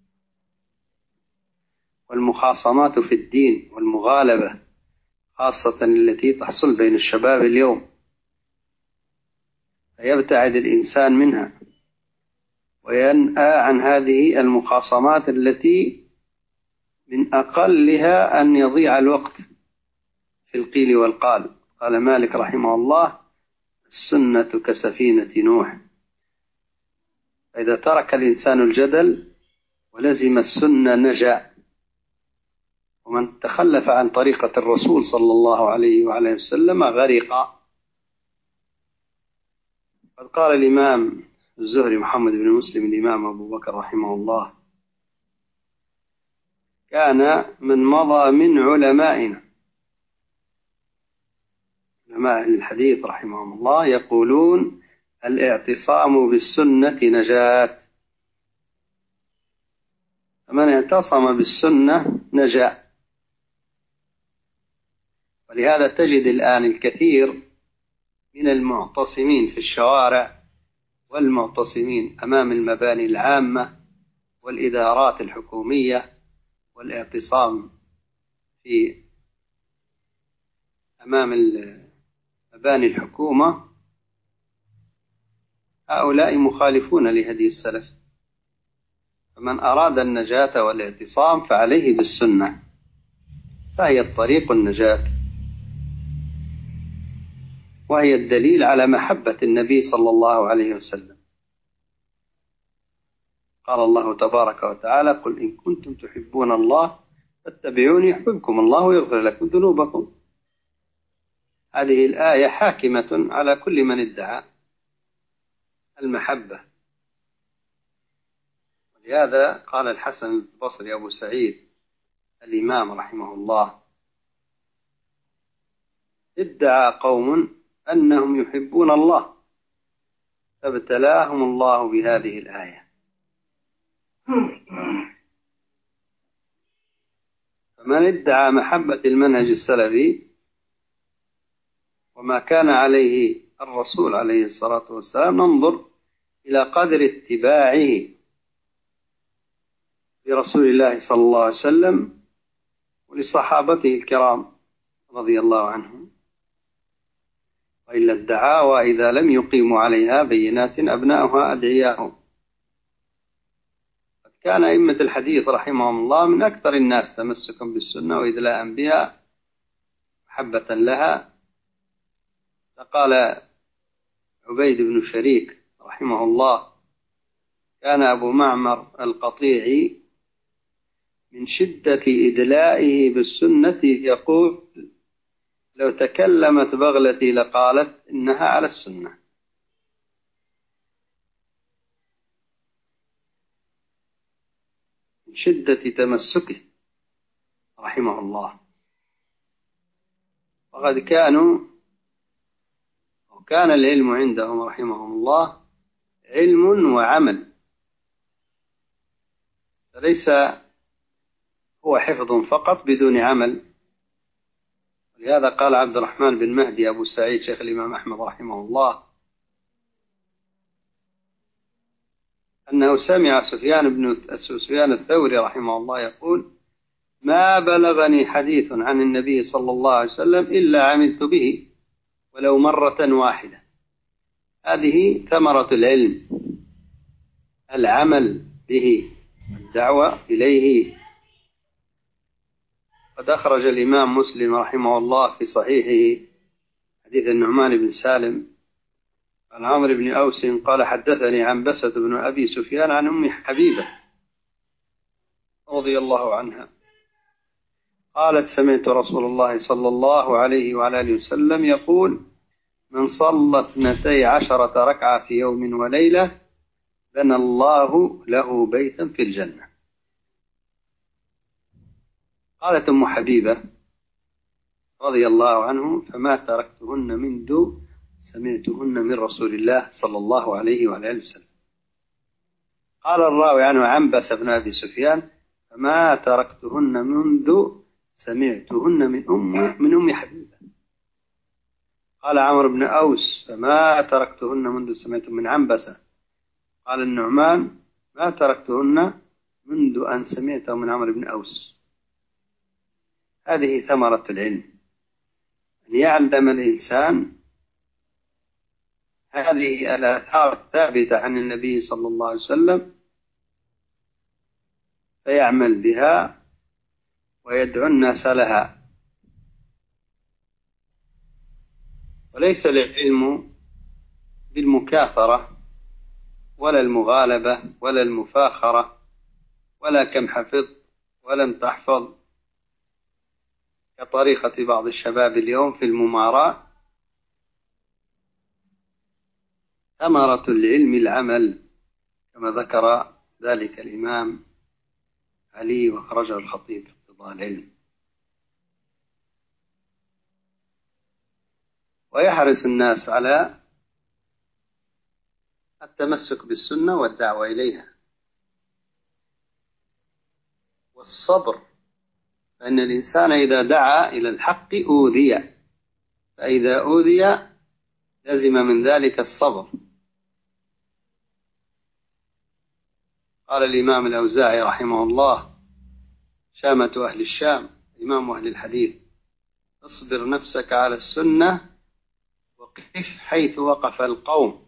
A: والمخاصمات في الدين والمغالبة خاصة التي تحصل بين الشباب اليوم، فيبتعد الإنسان منها وينأى عن هذه المخاصمات التي من أقلها أن يضيع الوقت في القيل والقال. قال مالك رحمه الله: السنة كسفينة نوح. فإذا ترك الإنسان الجدل ولزم السنة نجا، ومن تخلف عن طريقة الرسول صلى الله عليه وعلى وسلم غرق. قد قال الإمام الزهري محمد بن مسلم الإمام أبو بكر رحمه الله: كان من مضى من علمائنا علماء الحديث رحمهم الله يقولون: الاعتصام بالسنة نجاة، فمن اعتصم بالسنة نجا. ولهذا تجد الآن الكثير من المعتصمين في الشوارع والمعتصمين أمام المباني العامة والإدارات الحكومية، والاعتصام في أمام مباني الحكومة، هؤلاء مخالفون لهدي السلف. فمن أراد النجاة والاعتصام فعليه بالسنة، فهي الطريق النجاة، وهي الدليل على محبة النبي صلى الله عليه وسلم. قال الله تبارك وتعالى: قل إن كنتم تحبون الله فاتبعوني يحببكم الله ويغفر لكم ذنوبكم. هذه الآية حاكمة على كل من ادعى المحبة. ولهذا قال الحسن البصري أبو سعيد الإمام رحمه الله: ادعى قوم أنهم يحبون الله فابتلاهم الله بهذه الآية. فمن ادعى محبة المنهج السلفي وما كان عليه الرسول عليه الصلاة والسلام، ننظر إلى قدر اتباعه لرسول الله صلى الله عليه وسلم ولصحابته الكرام رضي الله عنهم. وإلا الدعاوى إذا لم يقيموا عليها بينات أبناؤها أدعياءهم. قد كان أئمة الحديث رحمهم الله من أكثر الناس تمسكا بالسنة وإدلاء بها محبة لها. فقال عبيد بن شريك رحمه الله: كان أبو معمر القطيعي من شدة إدلائه بالسنة يقول: لو تكلمت بغلتي لقالت إنها على السنة. من شدة تمسكه رحمه الله. وقد كانوا وكان العلم عندهم رحمهم الله علم وعمل، فليس هو حفظ فقط بدون عمل. ولهذا قال عبد الرحمن بن مهدي أبو سعيد شيخ الإمام أحمد رحمه الله أنه سمع سفيان بن سفيان الثوري رحمه الله يقول: ما بلغني حديث عن النبي صلى الله عليه وسلم إلا عملت به ولو مرة واحدة. هذه ثمرة العلم، العمل به، الدعوة إليه. قد أخرج الإمام مسلم رحمه الله في صحيحه حديث النعمان بن سالم عن عمرو بن أوس قال: حدثني عنبسة بن أبي سفيان عن أم حبيبة رضي الله عنها قالت: سمعت رسول الله صلى الله عليه وعلى آله وسلم يقول: من صلى اثنتي عشرة ركعة في يوم وليلة بنى الله له بيتا في الجنة. قالت أم حبيبة رضي الله عنه: فما تركتهن منذ سمعتهن من رسول الله صلى الله عليه وعلى آله وسلم. قال الراوي عنه عنبس بن أبي سفيان: فما تركتهن منذ سمعتهن من أم من أم حبيبة. قال عمرو بن أوس: فما تركتهن منذ سمعت من عنبسة. قال النعمان: ما تركتهن منذ أن سمعت من عمرو بن أوس. هذه ثمرة العلم، أن يعلم الإنسان هذه الآثار الثابتة عن النبي صلى الله عليه وسلم فيعمل بها ويدعو الناس لها. وليس العلم بالمكاثرة ولا المغالبة ولا المفاخرة ولا كم حفظت ولم تحفظ كطريقة بعض الشباب اليوم في المماراة. ثمرة العلم العمل، كما ذكر ذلك الإمام علي وخرجه الخطيب في اقتضاء العلم. ويحرص الناس على التمسك بالسنة والدعوة إليها والصبر، فإن الإنسان إذا دعا إلى الحق أوذي، فإذا أوذي لزم من ذلك الصبر. قال الإمام الأوزاعي رحمه الله، شامة أهل الشام، إمام أهل الحديث: اصبر نفسك على السنة وقف حيث وقف القوم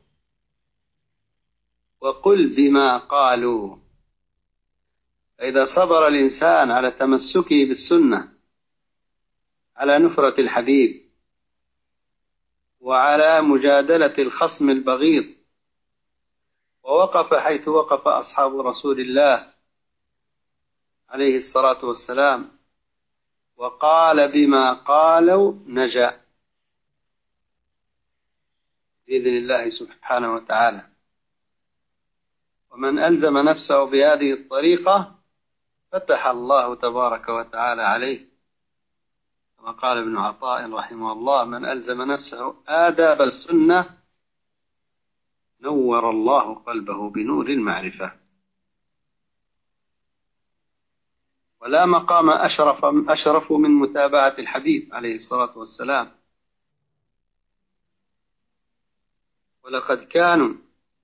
A: وقل بما قالوا. فإذا صبر الإنسان على تمسكه بالسنة، على نفرة الحبيب، وعلى مجادلة الخصم البغيض، ووقف حيث وقف أصحاب رسول الله عليه الصلاة والسلام وقال بما قالوا، نجا بإذن الله سبحانه وتعالى. ومن ألزم نفسه بهذه الطريقة فتح الله تبارك وتعالى عليه، كما قال ابن عطاء رحمه الله: من ألزم نفسه آداب السنة نور الله قلبه بنور المعرفة. ولا مقام أشرف, أشرف من متابعة الحبيب عليه الصلاة والسلام. ولقد كانوا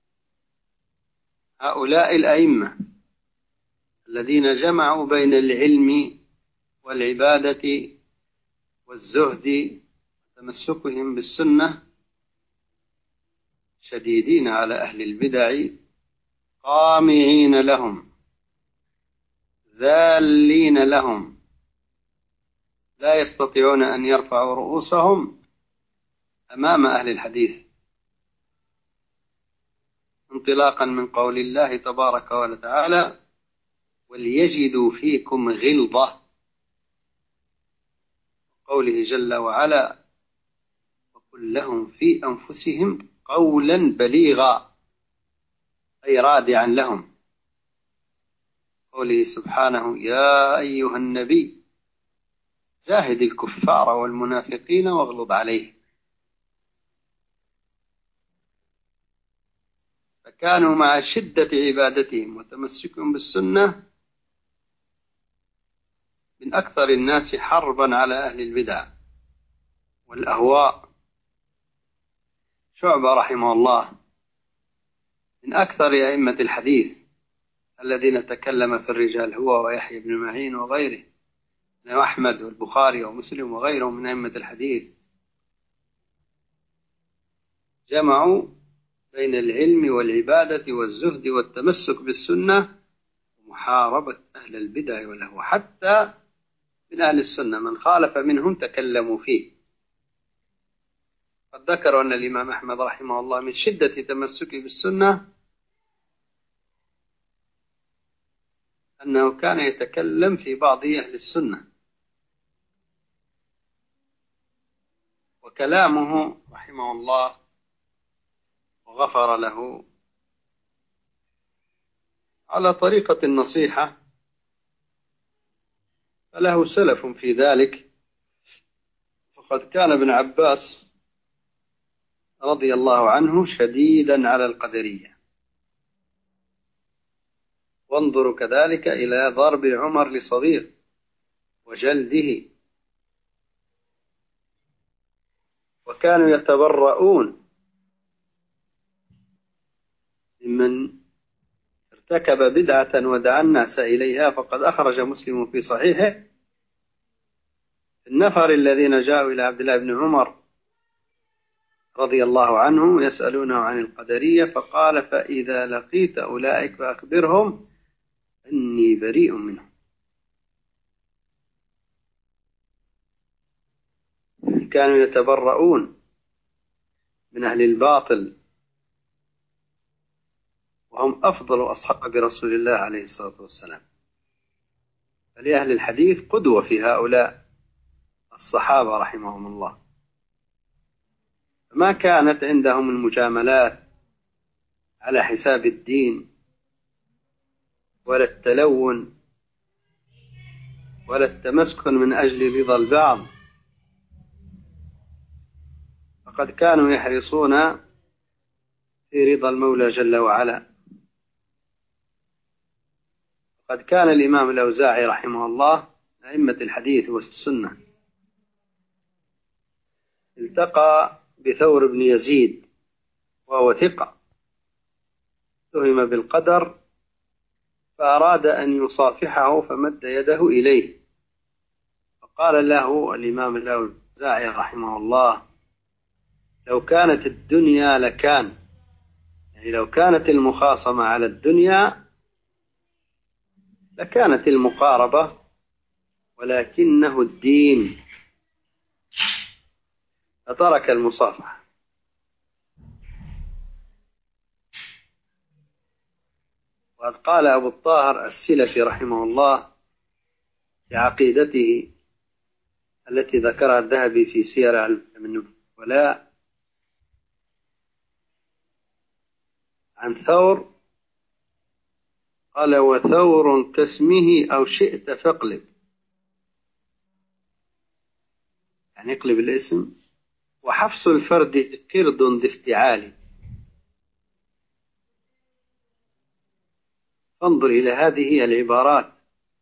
A: هؤلاء الأئمة الذين جمعوا بين العلم والعبادة والزهد وتمسكهم بالسنة شديدين على أهل البدع، قامعين لهم، ذالين لهم، لا يستطيعون أن يرفعوا رؤوسهم أمام أهل الحديث، انطلاقا من قول الله تبارك وتعالى: وليجدوا فيكم غلظة، قوله جل وعلا: وقل لهم في أنفسهم قولا بليغا، أي رادعا لهم. قوله سبحانه: يا أيها النبي جاهد الكفار والمنافقين واغلظ عليهم. فكانوا مع شدة عبادتهم وتمسكهم بالسنة من أكثر الناس حربا على أهل البدع والأهواء. شعبة رحمه الله من أكثر أئمة الحديث الذين تكلم في الرجال، هو ويحيى بن معين وغيره، وأحمد والبخاري ومسلم وغيرهم من أئمة الحديث، جمعوا بين العلم والعبادة والزهد والتمسك بالسنة ومحاربة أهل البدع والأهواء، حتى من أهل السنة من خالف منهم تكلموا فيه. قد ذكروا أن الإمام أحمد رحمه الله من شدة تمسكه بالسنة أنه كان يتكلم في بعض أهل السنة، وكلامه رحمه الله وغفر له على طريقة النصيحة، فله سلف في ذلك. فقد كان ابن عباس رضي الله عنه شديدا على القدرية، وانظروا كذلك إلى ضرب عمر لصغير وجلده، وكانوا يتبرؤون ممن ارتكب بدعة ودعا الناس إليها. فقد أخرج مسلم في صحيحه النفر الذين جاءوا إلى عبد الله بن عمر رضي الله عنه يسألونه عن القدرية، فقال: فإذا لقيت أولئك فأخبرهم أني بريء منهم. كانوا يتبرؤون من أهل الباطل، وهم أفضل أصحاب رسول الله عليه الصلاة والسلام. فلأهل الحديث قدوة في هؤلاء الصحابة رحمهم الله. ما كانت عندهم المجاملات على حساب الدين، ولا التلون، ولا التمسكن من أجل رضا البعض. فقد كانوا يحرصون في رضا المولى جل وعلا. قد كان الإمام الأوزاعي رحمه الله أئمة الحديث والسنة التقى بثور بن يزيد وهو ثقة اتهم بالقدر، فأراد أن يصافحه فمد يده إليه، فقال له الإمام الأوزاعي رحمه الله: لو كانت الدنيا لكان، يعني لو كانت المخاصمة على الدنيا لكانت المقاربة، ولكنه الدين، فترك المصافحة. وقد قال أبو الطاهر السلفي رحمه الله في عقيدته التي ذكرها الذهبي في سير أعلام النبلاء عن ثور، قال: وثور كاسمه أو شئت فاقلب، يعني اقلب الاسم. وحفص الفرد قرد ذي افتعال. فانظر إلى هذه العبارات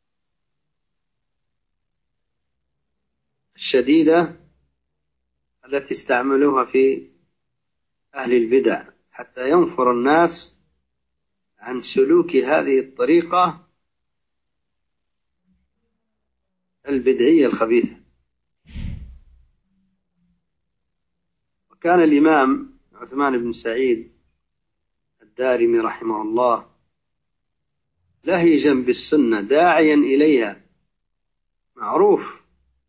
A: الشديدة التي استعملوها في أهل البدع حتى ينفر الناس عن سلوك هذه الطريقة البدعية الخبيثة. وكان الإمام عثمان بن سعيد الدارمي رحمه الله لهجا بالسنة داعيا إليها، معروف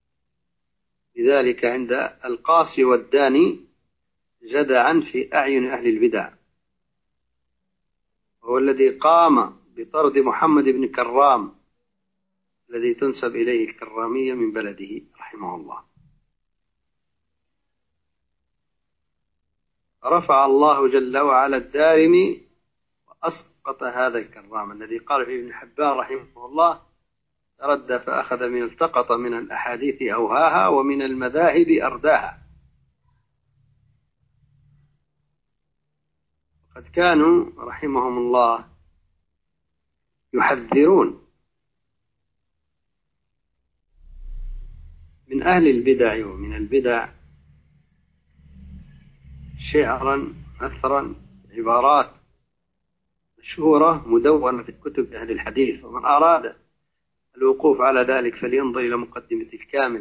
A: لذلك عند القاصي والداني جدعا في أعين أهل البدع، وهو الذي قام بطرد محمد بن كرام الذي تنسب إليه الكرامية من بلده رحمه الله. رفع الله جل وعلا الدارمي وأسقط هذا الكرام الذي قال فيه ابن حبان رحمه الله: تردى فأخذ من التقط من الأحاديث أوهاها ومن المذاهب أرداها. قد كانوا رحمهم الله يحذرون من أهل البدع ومن البدع شعرا، أثرا، عبارات مشهورة مدونة في كتب أهل الحديث. ومن أراد الوقوف على ذلك فلينظر إلى مقدمة الكامل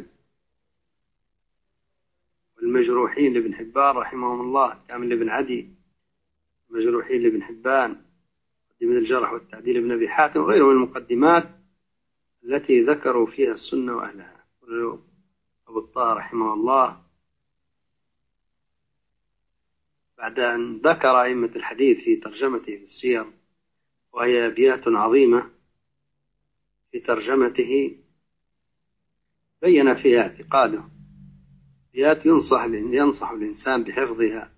A: والمجروحين لابن حبان رحمهم الله، كامل لابن عدي، مجروحين لابن حبان، مقدمة الجرح والتعديل لابن أبي حاتم، وغيره من المقدمات التي ذكروا فيها السنة وأهلها. أبو الطاهر رحمه الله بعد أن ذكر أئمة الحديث في ترجمته في السير، وهي أبيات عظيمة في ترجمته بين فيها اعتقاده، أبيات ينصح ينصح الإنسان بحفظها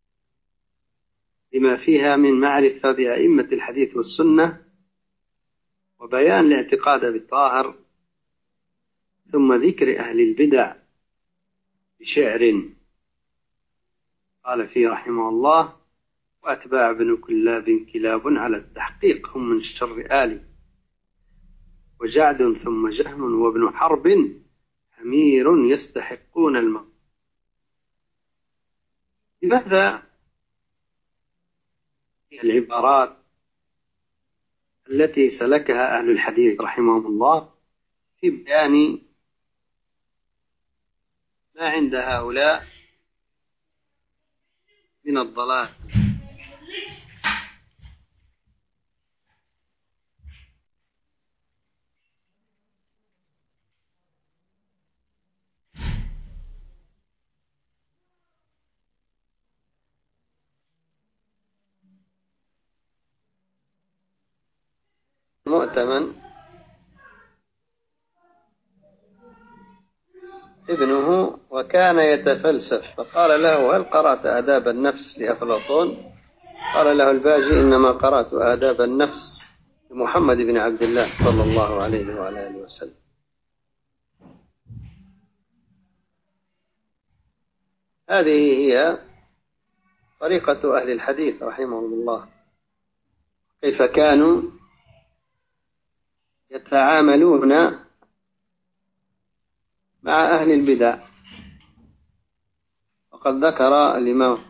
A: لما فيها من معرفة بأئمة الحديث والسنة وبيان الاعتقاد بالطاهر، ثم ذكر أهل البدع بشعر. قال فيه رحمه الله: وأتباع ابن كلاب كلاب على التحقيق هم من شر آل، وجعد ثم جهم وابن حرب حمير يستحقون الموت. لماذا العبارات التي سلكها أهل الحديث رحمهم الله في بيان ما عند هؤلاء من الضلال؟ مؤتمن ابنه وكان يتفلسف، فقال له: هل قرأت آداب النفس لأفلاطون؟ قال له الباجي: إنما قرأت آداب النفس لمحمد بن عبد الله صلى الله عليه وعلى آله وسلم. هذه هي طريقة أهل الحديث رحمهم الله، كيف كانوا يتعاملون مع أهل البدع. وقد ذكر الإمام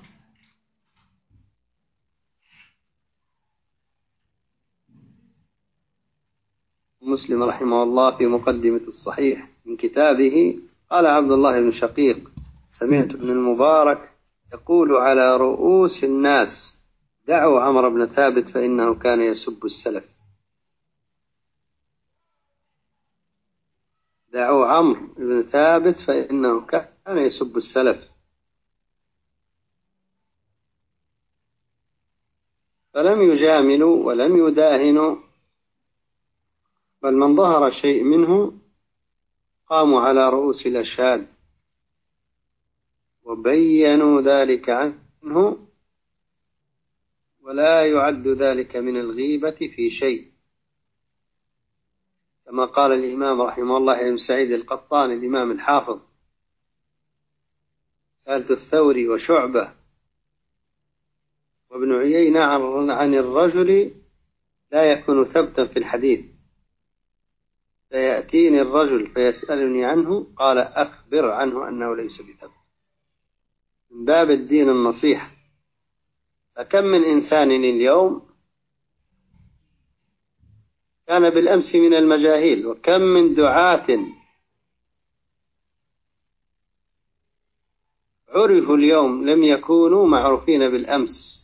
A: مسلم رحمه الله في مقدمة الصحيح من كتابه، قال عبد الله بن شقيق: سمعت ابن المبارك يقول على رؤوس الناس: دعوا عمرو بن ثابت فإنه كان يسب السلف. دعوا عمرو بن ثابت فإنه كان يسب السلف. فلم يجاملوا ولم يداهنوا، بل من ظهر شيء منه قاموا على رؤوس الأشهاد وبينوا ذلك عنه، ولا يعد ذلك من الغيبة في شيء، كما قال الإمام رحمه الله ابن سعيد القطان الإمام الحافظ: سألت الثوري وشعبة وابن عيينة عن الرجل لا يكون ثبتا في الحديث، فيأتيني الرجل فيسألني عنه، قال: أخبر عنه أنه ليس بثبت. من باب الدين النصيحة. فكم من إنسان اليوم كان بالأمس من المجاهيل، وكم من دعاة عرفوا اليوم لم يكونوا معروفين بالأمس.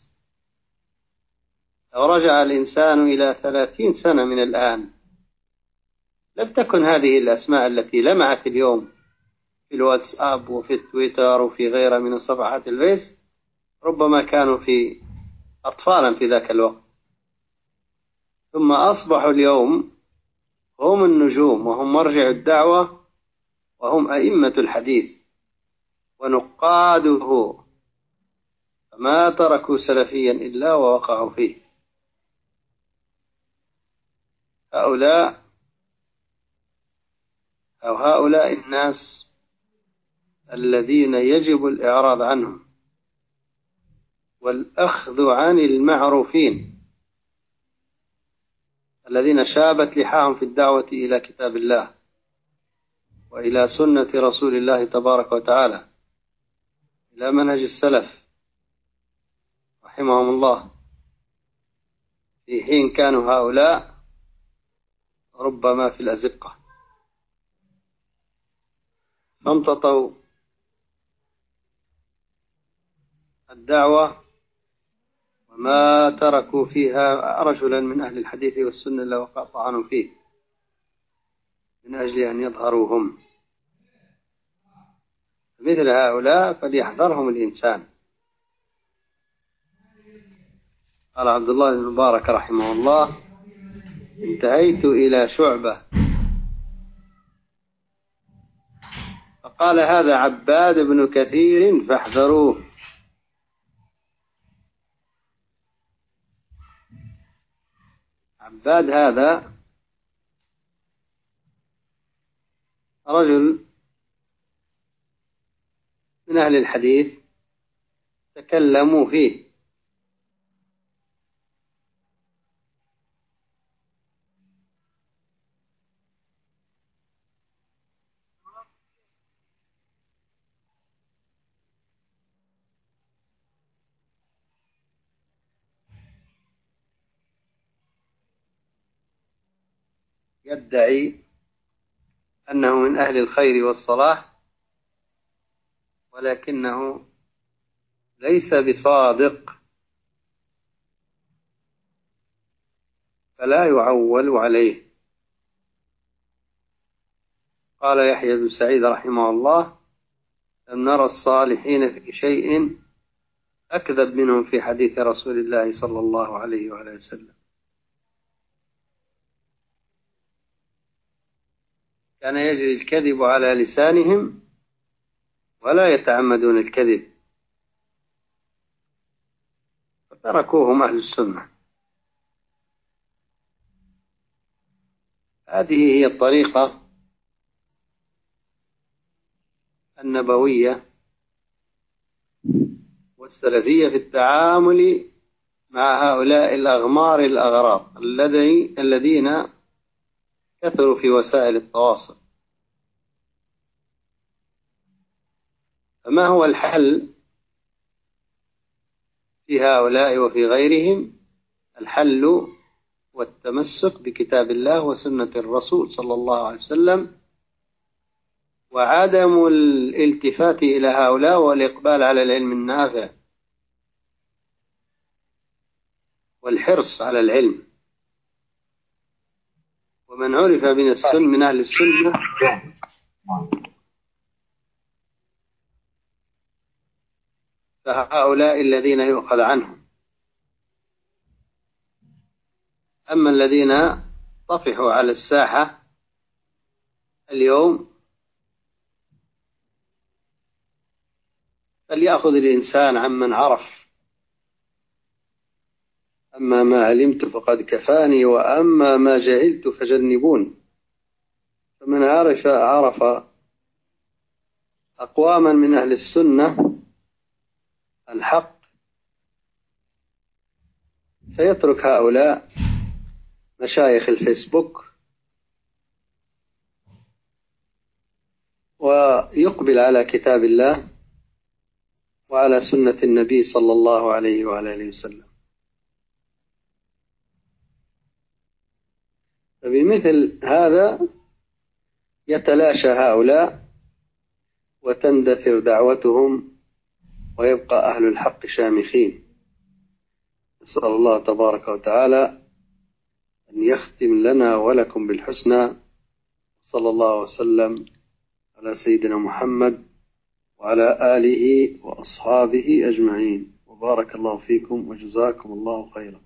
A: لو رجع الإنسان إلى ثلاثين سنة من الآن لم تكن هذه الأسماء التي لمعت اليوم في الواتساب وفي التويتر وفي غيرها من صفحات الفيس، ربما كانوا في أطفالا في ذاك الوقت، ثم أصبحوا اليوم هم النجوم وهم مرجع الدعوة وهم أئمة الحديث ونقاده، فما تركوا سلفيا إلا ووقعوا فيه. هؤلاء أو هؤلاء الناس الذين يجب الإعراض عنهم والأخذ عن المعروفين، الذين شابت لحاهم في الدعوة إلى كتاب الله وإلى سنة رسول الله تبارك وتعالى، إلى منهج السلف رحمهم الله، في حين كانوا هؤلاء ربما في الأزقة، فامتطوا الدعوة وما تركوا فيها رجلا من أهل الحديث والسنة إلا وقطعنوا فيه من أجل أن يظهروا هم. مثل هؤلاء فليحذرهم الإنسان. قال عبد الله بن المبارك رحمه الله: انتهيت إلى شعبة فقال: هذا عباد بن كثير فاحذروه. عباد هذا رجل من أهل الحديث تكلموا فيه، يدعي أنه من أهل الخير والصلاح، ولكنه ليس بصادق، فلا يعول عليه. قال يحيى بن سعيد رحمه الله: لم نرى الصالحين في شيء أكذب منهم في حديث رسول الله صلى الله عليه وآله وسلم. كان يجري الكذب على لسانهم ولا يتعمدون الكذب، فتركوهم أهل السنة. هذه هي الطريقة النبوية والسلفية في التعامل مع هؤلاء الأغمار الأغراب الذين كثروا في وسائل التواصل. فما هو الحل في هؤلاء وفي غيرهم؟ الحل والتمسك بكتاب الله وسنة الرسول صلى الله عليه وسلم، وعدم الالتفات إلى هؤلاء والإقبال على العلم النافع والحرص على العلم. ومن عرف من السن من أهل السنة فهؤلاء الذين يؤخذ عنهم. أما الذين طفحوا على الساحة اليوم فليأخذ الإنسان عمن عرف. أما ما علمت فقد كفاني، وأما ما جهلت فجنبون. فمن عرف عرف أقواما من أهل السنة الحق فيترك هؤلاء مشايخ الفيسبوك ويقبل على كتاب الله وعلى سنة النبي صلى الله عليه وآله وسلم. فبمثل هذا يتلاشى هؤلاء وتندثر دعوتهم ويبقى أهل الحق شامخين. نسأل الله تبارك وتعالى أن يختم لنا ولكم بالحسنى. صلى الله وسلم على سيدنا محمد وعلى آله وأصحابه أجمعين، وبارك الله فيكم وجزاكم الله خيرا.